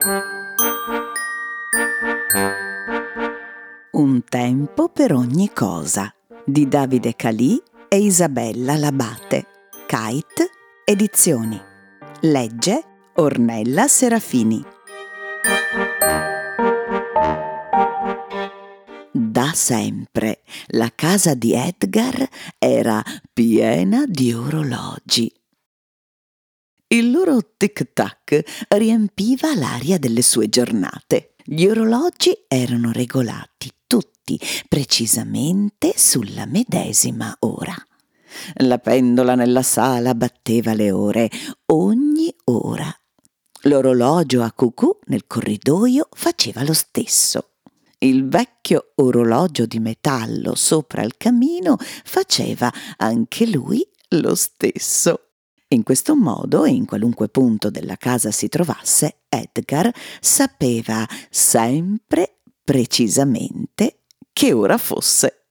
Un tempo per ogni cosa di Davide Calì e Isabella Labate. Kite Edizioni. Legge Ornella Serafini. Da sempre la casa di Edgar era piena di orologi. Il loro tic-tac riempiva l'aria delle sue giornate. Gli orologi erano regolati tutti precisamente sulla medesima ora. La pendola nella sala batteva le ore ogni ora. L'orologio a cucù nel corridoio faceva lo stesso. Il vecchio orologio di metallo sopra il camino faceva anche lui lo stesso. In questo modo, in qualunque punto della casa si trovasse, Edgar sapeva sempre precisamente che ora fosse.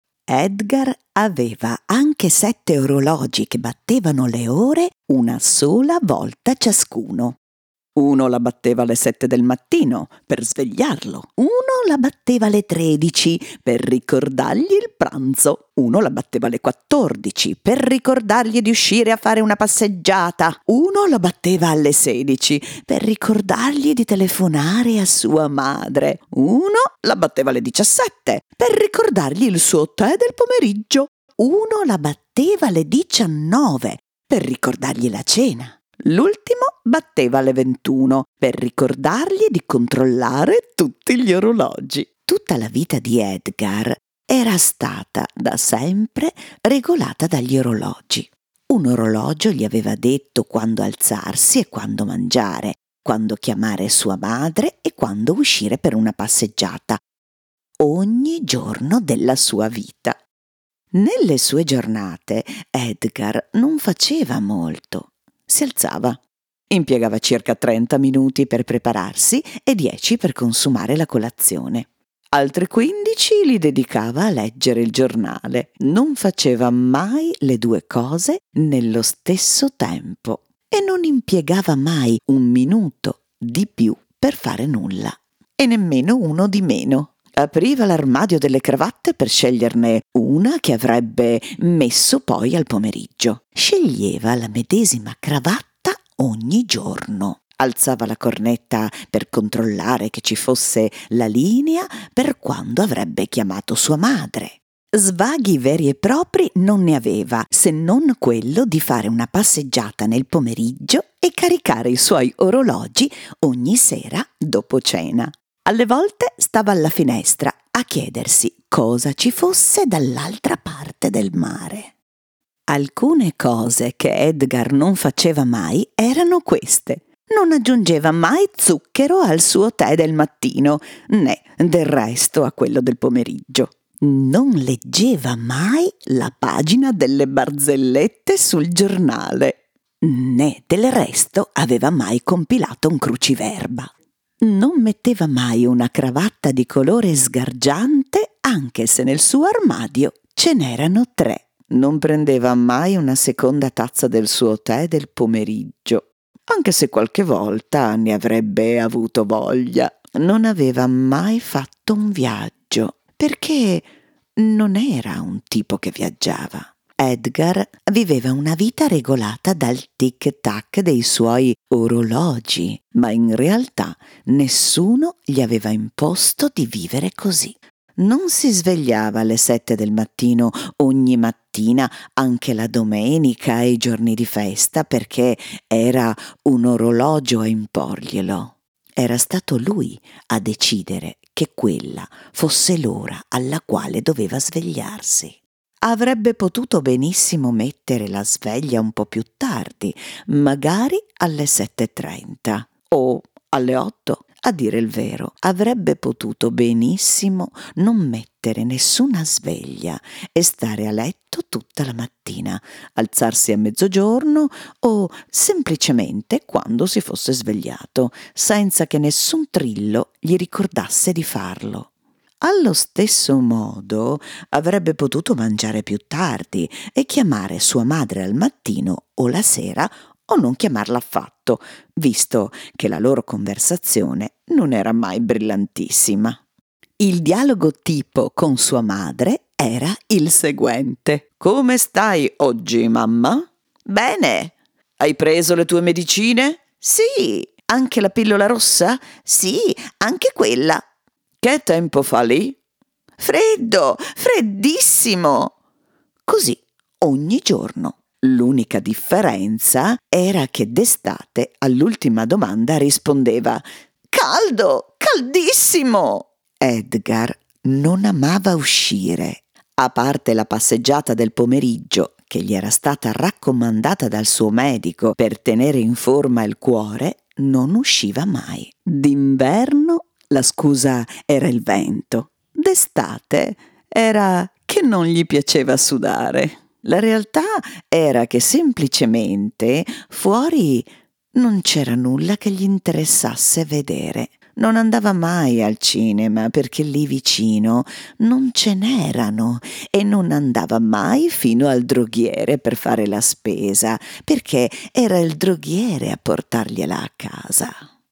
Edgar aveva anche 7 orologi che battevano le ore una sola volta ciascuno. Uno la batteva alle 7 del mattino per svegliarlo. Uno la batteva alle 13 per ricordargli il pranzo. Uno la batteva alle 14 per ricordargli di uscire a fare una passeggiata. Uno la batteva alle 16 per ricordargli di telefonare a sua madre. Uno la batteva alle 17 per ricordargli il suo tè del pomeriggio. Uno la batteva alle 19 per ricordargli la cena. L'ultimo batteva alle 21 per ricordargli di controllare tutti gli orologi. Tutta la vita di Edgar era stata da sempre regolata dagli orologi. Un orologio gli aveva detto quando alzarsi e quando mangiare, quando chiamare sua madre e quando uscire per una passeggiata, ogni giorno della sua vita. Nelle sue giornate Edgar non faceva molto. Si alzava, impiegava circa 30 minuti per prepararsi e 10 per consumare la colazione. Altri 15 li dedicava a leggere il giornale. Non faceva mai le due cose nello stesso tempo e non impiegava mai un minuto di più per fare nulla, e nemmeno uno di meno. Apriva l'armadio delle cravatte per sceglierne una che avrebbe messo poi al pomeriggio. Sceglieva la medesima cravatta ogni giorno. Alzava la cornetta per controllare che ci fosse la linea per quando avrebbe chiamato sua madre. Svaghi veri e propri non ne aveva, se non quello di fare una passeggiata nel pomeriggio e caricare i suoi orologi ogni sera dopo cena. Alle volte stava alla finestra a chiedersi cosa ci fosse dall'altra parte del mare. Alcune cose che Edgar non faceva mai erano queste. Non aggiungeva mai zucchero al suo tè del mattino, né del resto a quello del pomeriggio. Non leggeva mai la pagina delle barzellette sul giornale, né del resto aveva mai compilato un cruciverba. Non metteva mai una cravatta di colore sgargiante, anche se nel suo armadio ce n'erano 3. Non prendeva mai una seconda tazza del suo tè del pomeriggio, anche se qualche volta ne avrebbe avuto voglia. Non aveva mai fatto un viaggio, perché non era un tipo che viaggiava. Edgar viveva una vita regolata dal tic-tac dei suoi orologi, ma in realtà nessuno gli aveva imposto di vivere così. Non si svegliava alle 7 del mattino ogni mattina, anche la domenica e i giorni di festa, perché era un orologio a imporglielo. Era stato lui a decidere che quella fosse l'ora alla quale doveva svegliarsi. Avrebbe potuto benissimo mettere la sveglia un po' più tardi, magari alle 7:30 o alle 8. A dire il vero, avrebbe potuto benissimo non mettere nessuna sveglia e stare a letto tutta la mattina, alzarsi a mezzogiorno o semplicemente quando si fosse svegliato, senza che nessun trillo gli ricordasse di farlo. Allo stesso modo avrebbe potuto mangiare più tardi e chiamare sua madre al mattino o la sera o non chiamarla affatto, visto che la loro conversazione non era mai brillantissima. Il dialogo tipo con sua madre era il seguente: «Come stai oggi, mamma?» «Bene». «Hai preso le tue medicine?» «Sì». «Anche la pillola rossa?» «Sì, anche quella». «Che tempo fa lì?» «Freddo, freddissimo». Così ogni giorno. L'unica differenza era che d'estate all'ultima domanda rispondeva «Caldo, caldissimo». Edgar non amava uscire. A parte la passeggiata del pomeriggio che gli era stata raccomandata dal suo medico per tenere in forma il cuore, non usciva mai. D'inverno la scusa era il vento, d'estate era che non gli piaceva sudare. La realtà era che semplicemente fuori non c'era nulla che gli interessasse vedere. Non andava mai al cinema perché lì vicino non ce n'erano e non andava mai fino al droghiere per fare la spesa perché era il droghiere a portargliela a casa.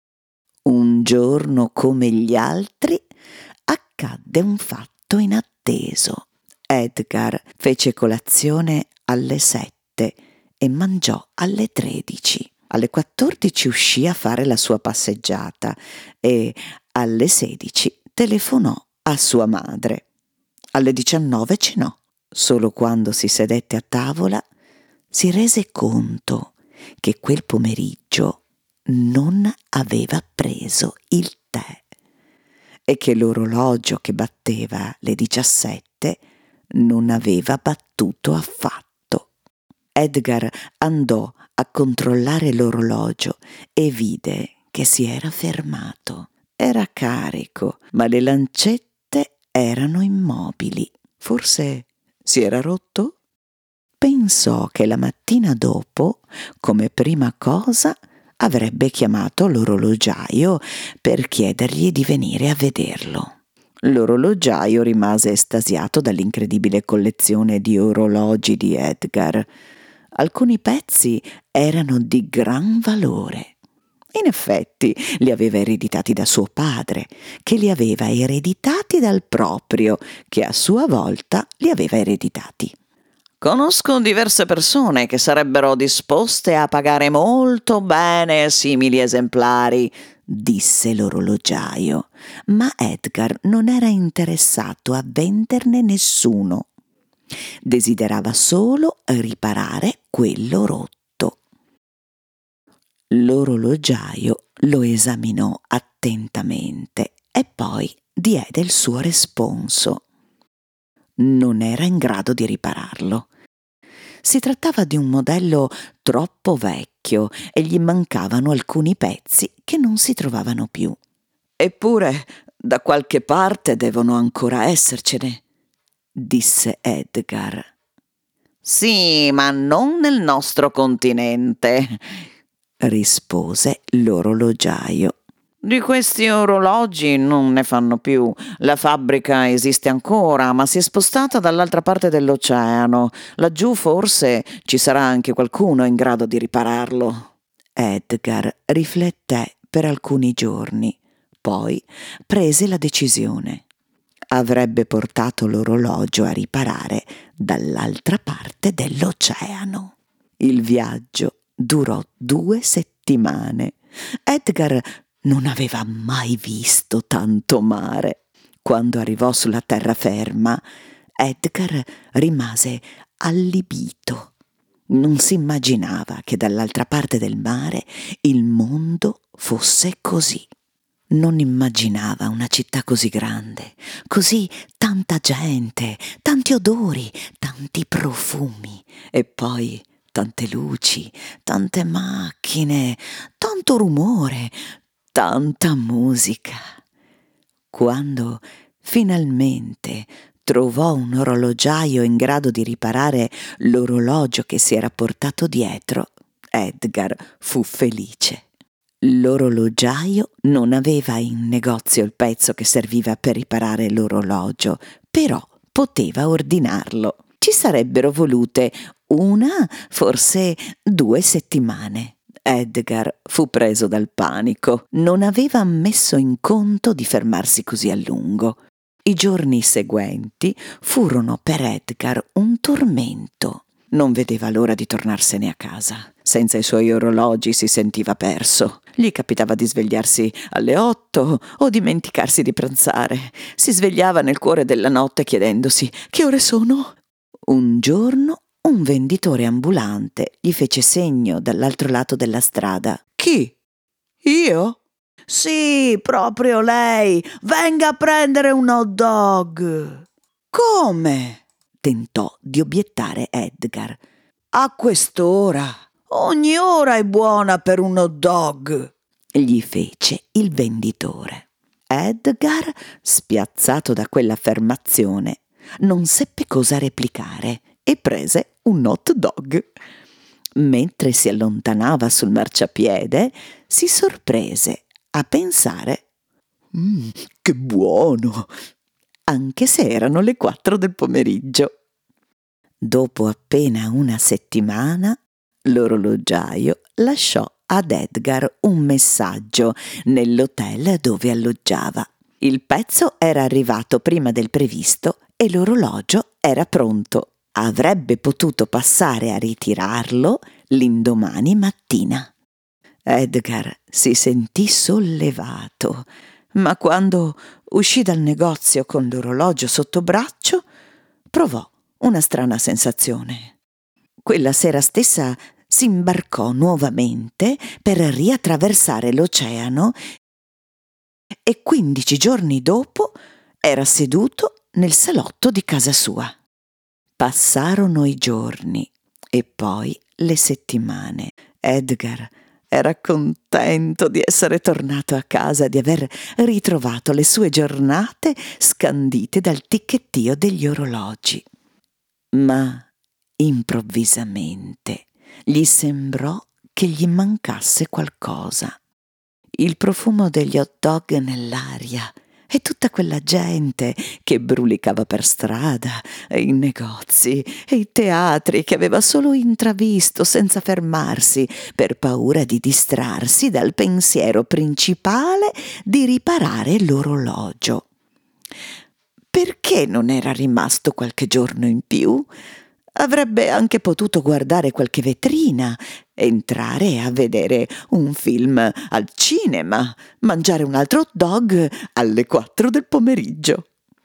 Un giorno come gli altri accadde un fatto inatteso. Edgar fece colazione alle 7 e mangiò alle 13. Alle 14 uscì a fare la sua passeggiata e alle 16 telefonò a sua madre. Alle 19 cenò. Solo quando si sedette a tavola si rese conto che quel pomeriggio non aveva preso il tè e che l'orologio che batteva le 17 non aveva battuto affatto. Edgar andò a controllare l'orologio e vide che si era fermato. Era carico, ma le lancette erano immobili. Forse si era rotto? Pensò che la mattina dopo, come prima cosa, avrebbe chiamato l'orologiaio per chiedergli di venire a vederlo. L'orologiaio rimase estasiato dall'incredibile collezione di orologi di Edgar. Alcuni pezzi erano di gran valore. In effetti li aveva ereditati da suo padre, che li aveva ereditati dal proprio, che a sua volta li aveva ereditati. «Conosco diverse persone che sarebbero disposte a pagare molto bene simili esemplari», disse l'orologiaio, ma Edgar non era interessato a venderne nessuno. Desiderava solo riparare quello rotto. L'orologiaio lo esaminò attentamente e poi diede il suo responso. Non era in grado di ripararlo. Si trattava di un modello troppo vecchio e gli mancavano alcuni pezzi che non si trovavano più. «Eppure da qualche parte devono ancora essercene», disse Edgar. «Sì, ma non nel nostro continente», rispose l'orologiaio. «Di questi orologi non ne fanno più. La fabbrica esiste ancora, ma si è spostata dall'altra parte dell'oceano. Laggiù forse ci sarà anche qualcuno in grado di ripararlo». Edgar rifletté per alcuni giorni, poi prese la decisione. Avrebbe portato l'orologio a riparare dall'altra parte dell'oceano. Il viaggio durò 2 settimane. Edgar non aveva mai visto tanto mare. Quando arrivò sulla terraferma, Edgar rimase allibito. Non si immaginava che dall'altra parte del mare il mondo fosse così. Non immaginava una città così grande, così tanta gente, tanti odori, tanti profumi e poi tante luci, tante macchine, tanto rumore, tanta musica. Quando finalmente trovò un orologiaio in grado di riparare l'orologio che si era portato dietro, Edgar fu felice. L'orologiaio non aveva in negozio il pezzo che serviva per riparare l'orologio, però poteva ordinarlo. Ci sarebbero volute una, forse 2 settimane. Edgar fu preso dal panico. Non aveva messo in conto di fermarsi così a lungo. I giorni seguenti furono per Edgar un tormento. Non vedeva l'ora di tornarsene a casa. Senza i suoi orologi si sentiva perso. Gli capitava di svegliarsi alle 8 o dimenticarsi di pranzare. Si svegliava nel cuore della notte chiedendosi: che ore sono? Un giorno un venditore ambulante gli fece segno dall'altro lato della strada. Chi? Io? Sì, proprio lei. Venga a prendere un hot dog. Come? Tentò di obiettare Edgar. A quest'ora? Ogni ora è buona per un hot dog, gli fece il venditore. Edgar, spiazzato da quell'affermazione, non seppe cosa replicare e prese un hot dog. Mentre si allontanava sul marciapiede, si sorprese a pensare: che buono! Anche se erano le 4 del pomeriggio. Dopo appena una settimana, l'orologiaio lasciò ad Edgar un messaggio nell'hotel dove alloggiava. Il pezzo era arrivato prima del previsto e l'orologio era pronto. Avrebbe potuto passare a ritirarlo l'indomani mattina. Edgar si sentì sollevato, ma quando uscì dal negozio con l'orologio sotto braccio, provò una strana sensazione. Quella sera stessa si imbarcò nuovamente per riattraversare l'oceano e 15 giorni dopo era seduto nel salotto di casa sua. Passarono i giorni e poi le settimane. Edgar era contento di essere tornato a casa, di aver ritrovato le sue giornate scandite dal ticchettio degli orologi. Ma improvvisamente gli sembrò che gli mancasse qualcosa. Il profumo degli hot dog nell'aria e tutta quella gente che brulicava per strada, e i negozi e i teatri che aveva solo intravisto senza fermarsi per paura di distrarsi dal pensiero principale di riparare l'orologio. Perché non era rimasto qualche giorno in più? Avrebbe anche potuto guardare qualche vetrina, entrare a vedere un film al cinema, mangiare un altro hot dog alle 4 del pomeriggio.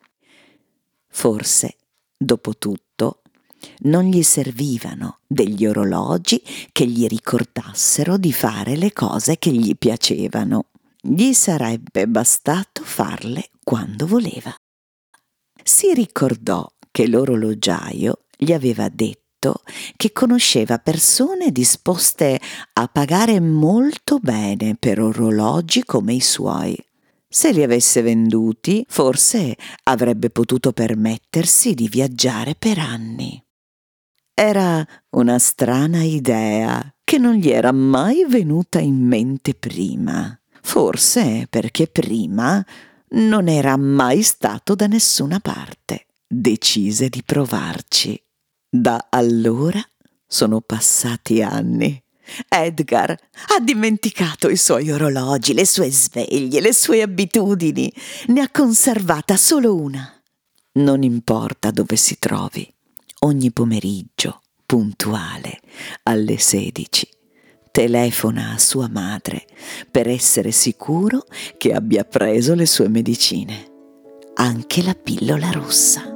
Forse, dopo tutto, non gli servivano degli orologi che gli ricordassero di fare le cose che gli piacevano. Gli sarebbe bastato farle quando voleva. Si ricordò che l'orologiaio gli aveva detto che conosceva persone disposte a pagare molto bene per orologi come i suoi. Se li avesse venduti, forse avrebbe potuto permettersi di viaggiare per anni. Era una strana idea che non gli era mai venuta in mente prima. Forse perché prima non era mai stato da nessuna parte. Decise di provarci. Da allora sono passati anni. Edgar ha dimenticato i suoi orologi, le sue sveglie, le sue abitudini. Ne ha conservata solo una. Non importa dove si trovi, ogni pomeriggio, puntuale, alle 16, telefona a sua madre per essere sicuro che abbia preso le sue medicine, anche la pillola rossa.